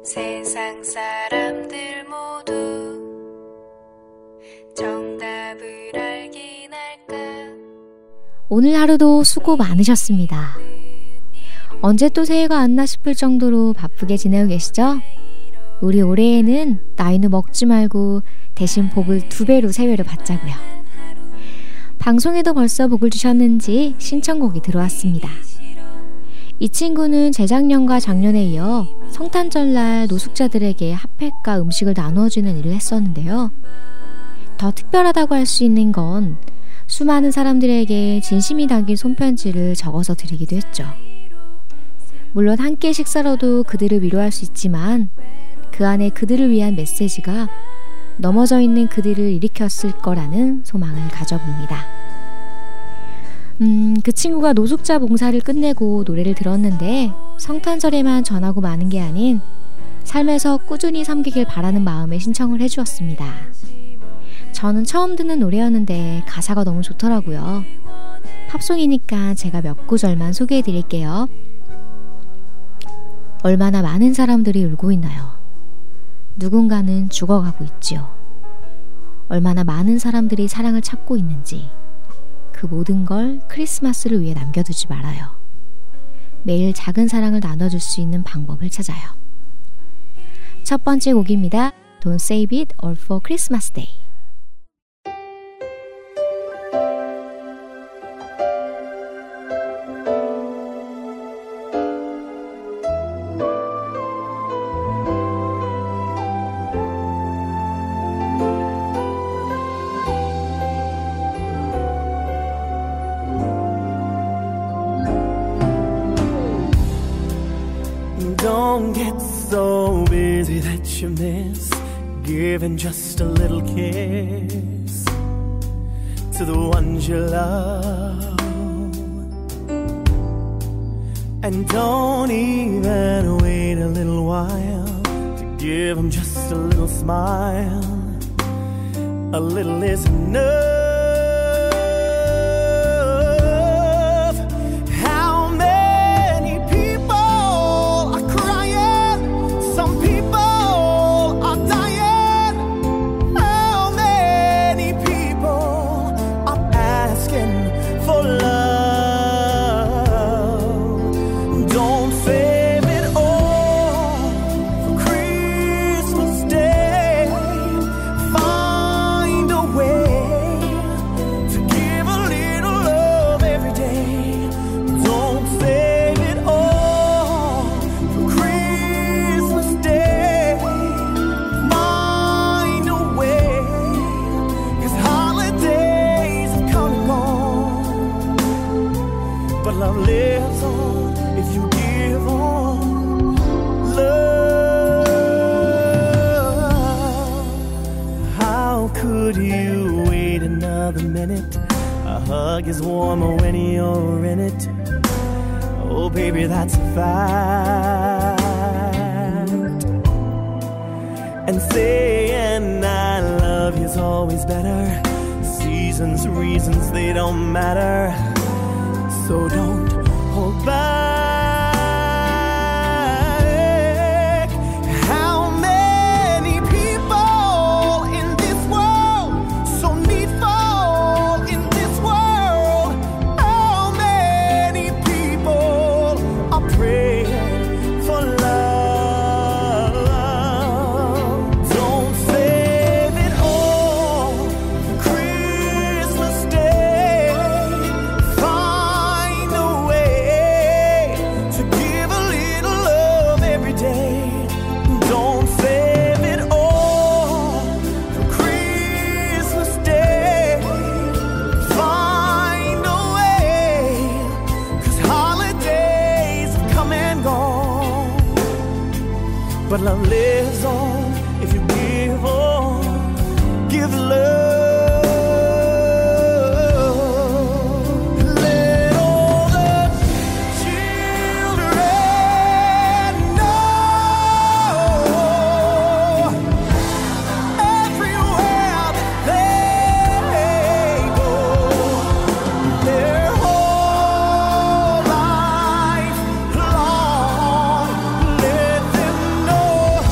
세상 사람들 모두 정답을 알긴 할까. 오늘 하루도 수고 많으셨습니다. 언제 또 새해가 왔나 싶을 정도로 바쁘게 지내고 계시죠? 우리 올해에는 나이는 먹지 말고 대신 복을 2배로 세배로 받자고요. 방송에도 벌써 복을 주셨는지 신청곡이 들어왔습니다. 이 친구는 재작년과 작년에 이어 성탄절날 노숙자들에게 핫팩과 음식을 나눠주는 일을 했었는데요. 더 특별하다고 할 수 있는 건 수많은 사람들에게 진심이 담긴 손편지를 적어서 드리기도 했죠. 물론 한 끼 식사로도 그들을 위로할 수 있지만 그 안에 그들을 위한 메시지가 넘어져 있는 그들을 일으켰을 거라는 소망을 가져봅니다. 그 친구가 노숙자 봉사를 끝내고 노래를 들었는데 성탄절에만 전하고 마는 게 아닌 삶에서 꾸준히 섬기길 바라는 마음에 신청을 해주었습니다. 저는 처음 듣는 노래였는데 가사가 너무 좋더라고요. 팝송이니까 제가 몇 구절만 소개해드릴게요. 얼마나 많은 사람들이 울고 있나요? 누군가는 죽어가고 있지요. 얼마나 많은 사람들이 사랑을 찾고 있는지 그 모든 걸 크리스마스를 위해 남겨두지 말아요. 매일 작은 사랑을 나눠줄 수 있는 방법을 찾아요. 첫 번째 곡입니다. Don't Save It All for Christmas Day. Don't get so busy that you miss giving just a little kiss to the ones you love. And don't even wait a little while to give them just a little smile. A little is enough. Is warmer when you're in it. Oh baby, that's a fact. And saying I love you's always better. Seasons, reasons, they don't matter. So don't hold back. How many people in this world so needful in this world? How many people are praying for love? Don't save it all for Christmas Day. Find a way to give a little love every day. Don't save it all for Christmas Day. Find a way, 'cause holidays have come and gone. But love lives on if you give on, give love. Let all the children know everywhere that they go, their whole life long, let them know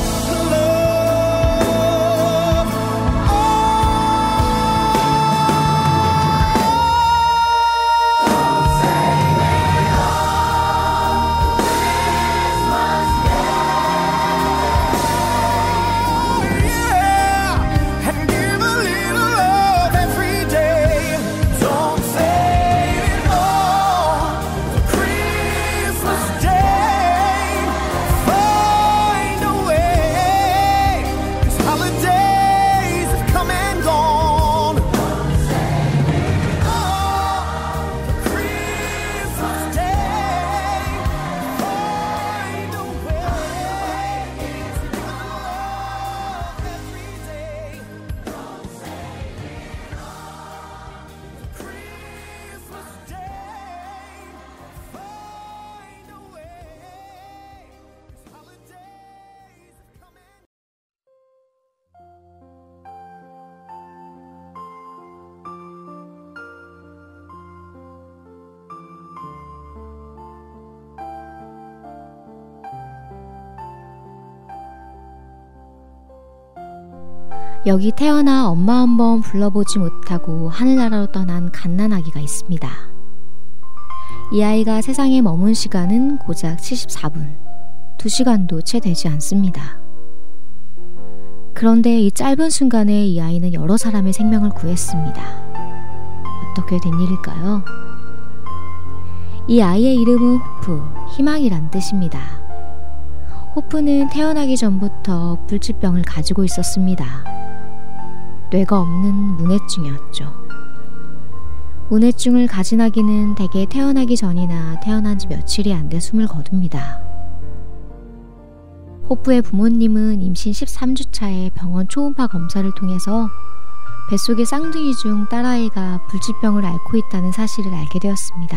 여기 태어나 엄마 한번 불러보지 못하고 하늘나라로 떠난 갓난아기가 있습니다. 이 아이가 세상에 머문 시간은 고작 74분, 2시간도 채 되지 않습니다. 그런데 이 짧은 순간에 이 아이는 여러 사람의 생명을 구했습니다. 어떻게 된 일일까요? 이 아이의 이름은 호프, 희망이란 뜻입니다. 호프는 태어나기 전부터 불치병을 가지고 있었습니다. 뇌가 없는 문해증이었죠. 문해증을 가진 아기는 대개 태어나기 전이나 태어난 지 며칠이 안 돼 숨을 거둡니다. 호프의 부모님은 임신 13주 차에 병원 초음파 검사를 통해서 뱃속의 쌍둥이 중 딸아이가 불치병을 앓고 있다는 사실을 알게 되었습니다.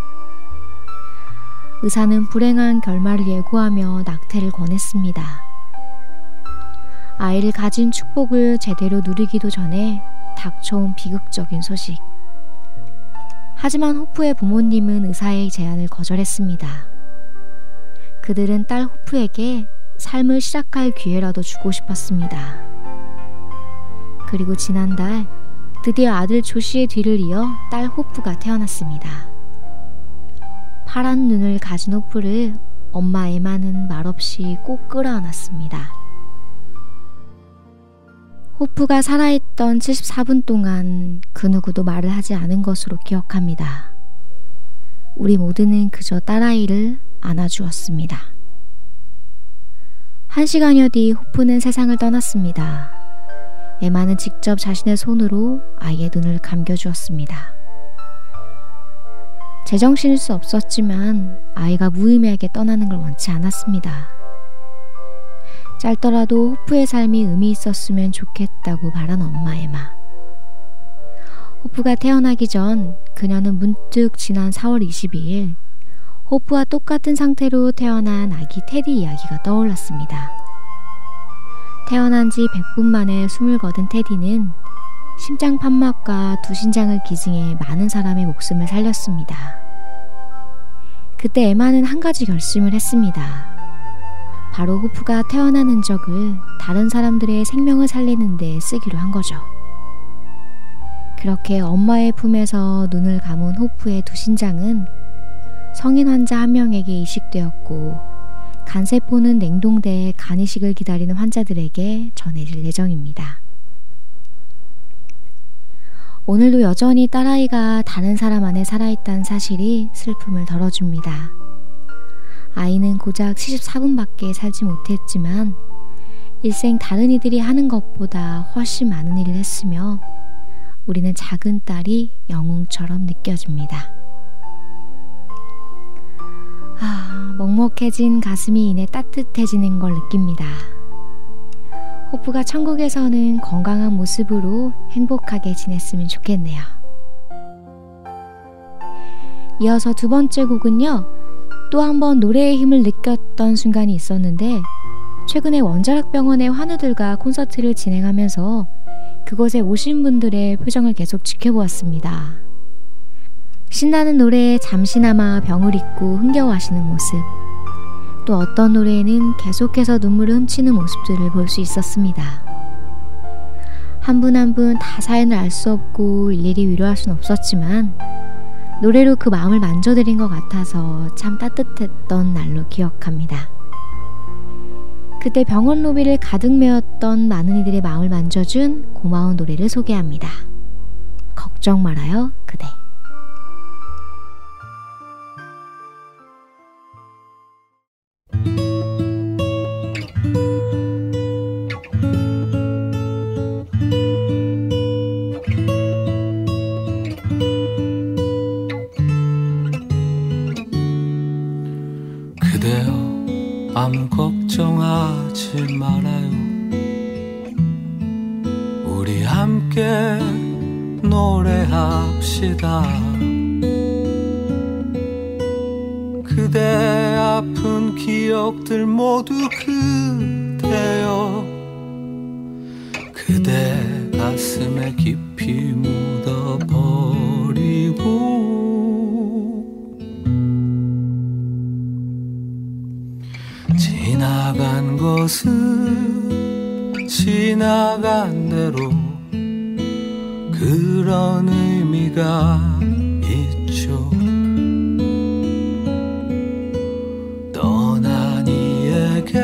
의사는 불행한 결말을 예고하며 낙태를 권했습니다. 아이를 가진 축복을 제대로 누리기도 전에 닥쳐온 비극적인 소식. 하지만 호프의 부모님은 의사의 제안을 거절했습니다. 그들은 딸 호프에게 삶을 시작할 기회라도 주고 싶었습니다. 그리고 지난달 드디어 아들 조시의 뒤를 이어 딸 호프가 태어났습니다. 파란 눈을 가진 호프를 엄마 에마는 말없이 꼭 끌어안았습니다. 호프가 살아있던 74분 동안 그 누구도 말을 하지 않은 것으로 기억합니다. 우리 모두는 그저 딸아이를 안아주었습니다. 1시간여 뒤 호프는 세상을 떠났습니다. 에마는 직접 자신의 손으로 아이의 눈을 감겨주었습니다. 제정신일 수 없었지만 아이가 무의미하게 떠나는 걸 원치 않았습니다. 짧더라도 호프의 삶이 의미 있었으면 좋겠다고 바란 엄마 에마. 호프가 태어나기 전 그녀는 문득 지난 4월 22일 호프와 똑같은 상태로 태어난 아기 테디 이야기가 떠올랐습니다. 태어난 지 100분 만에 숨을 거둔 테디는 심장 판막과 두 신장을 기증해 많은 사람의 목숨을 살렸습니다. 그때 에마는 한 가지 결심을 했습니다. 바로 호프가 태어난 흔적을 다른 사람들의 생명을 살리는 데 쓰기로 한 거죠. 그렇게 엄마의 품에서 눈을 감은 호프의 두 신장은 성인 환자 한 명에게 이식되었고 간세포는 냉동대에 간이식을 기다리는 환자들에게 전해질 예정입니다. 오늘도 여전히 딸아이가 다른 사람 안에 살아있다는 사실이 슬픔을 덜어줍니다. 아이는 고작 74분밖에 살지 못했지만 일생 다른 이들이 하는 것보다 훨씬 많은 일을 했으며 우리는 작은 딸이 영웅처럼 느껴집니다. 먹먹해진 가슴이 이내 따뜻해지는 걸 느낍니다. 호프가 천국에서는 건강한 모습으로 행복하게 지냈으면 좋겠네요. 이어서 두 번째 곡은요, 또 한 번 노래의 힘을 느꼈던 순간이 있었는데 최근에 원자력병원의 환우들과 콘서트를 진행하면서 그곳에 오신 분들의 표정을 계속 지켜보았습니다. 신나는 노래에 잠시나마 병을 잊고 흥겨워하시는 모습, 또 어떤 노래에는 계속해서 눈물을 훔치는 모습들을 볼 수 있었습니다. 한 분 한 분 다 사연을 알 수 없고 일일이 위로할 수는 없었지만 노래로 그 마음을 만져드린 것 같아서 참 따뜻했던 날로 기억합니다. 그때 병원 로비를 가득 메웠던 많은 이들의 마음을 만져준 고마운 노래를 소개합니다. 걱정 말아요, 그대. 아무 걱정하지 말아요. 우리 함께 노래합시다. 그대 아픈 기억들 모두 그대여 그대 가슴에 깊이 묻어버리고 지나간 것은 지나간 대로 그런 의미가 있죠. 떠난 이에게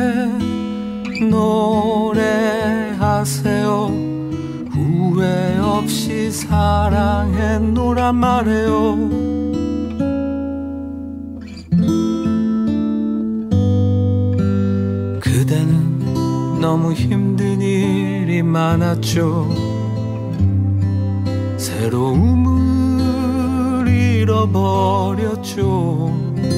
노래하세요. 후회 없이 사랑했노란 말해요. 그대는 너무 힘든 일이 많았죠. 새로움을 잃어버렸죠.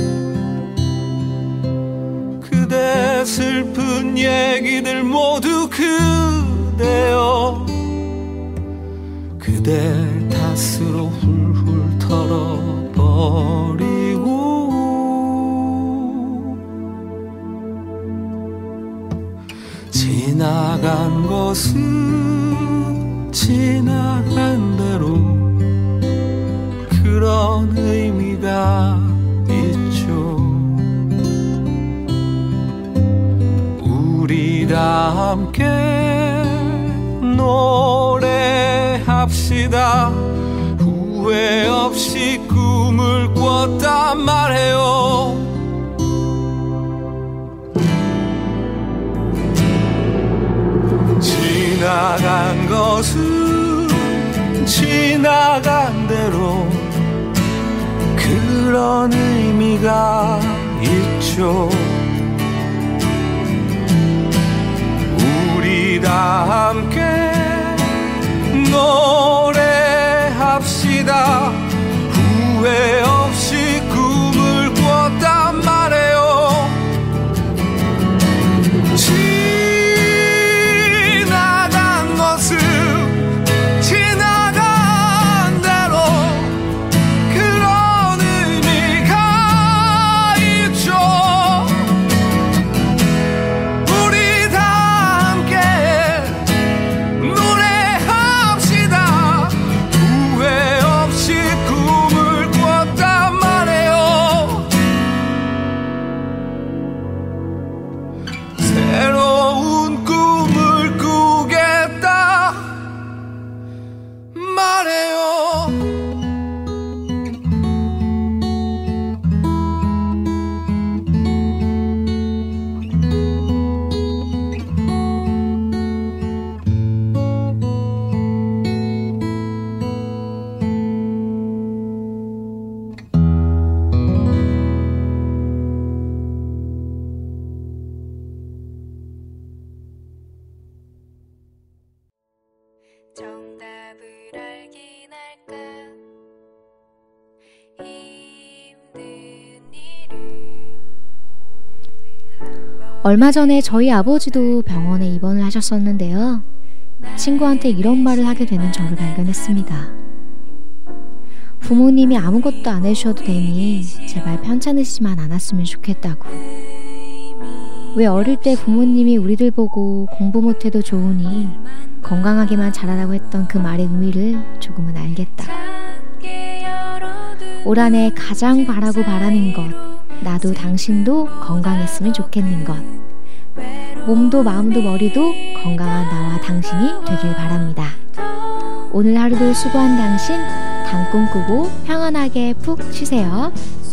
그대 슬픈 얘기들 모두 그대여 그댈 탓으로 훌훌 털어버리고 지나간 것은 지나간 대로 그런 의미가 있죠. 우리 다 함께 노래합시다. 후회 없이 꿈을 꿨단 말해요. 지나간 것은 지나간 대로 그런 의미가 있죠. 우리 다 함께 노래합시다. 후회 없이 꿈을 꿨단 말해요. 지나간 것은 지나간 대로 그런 의미가 있죠. 우리 다 함께 노래합시다. 후회 없이 꿈을 꿨단 말해요. 새로운 꿈을 꾸겠다 말해요. 정답을 알긴 할까 힘든 일을 얼마 전에 저희 아버지도 병원에 입원을 하셨었는데요. 친구한테 이런 말을 하게 되는 저를 발견했습니다. 부모님이 아무것도 안 해주셔도 되니 제발 편찮으시지만 않았으면 좋겠다고. 왜 어릴 때 부모님이 우리들 보고 공부 못해도 좋으니 건강하게만 자라라고 했던 그 말의 의미를 조금은 알겠다. 올 한 해 가장 바라는 것, 나도 당신도 건강했으면 좋겠는 것, 몸도 마음도 머리도 건강한 나와 당신이 되길 바랍니다. 오늘 하루도 수고한 당신, 당 꿈꾸고 평안하게 푹 쉬세요.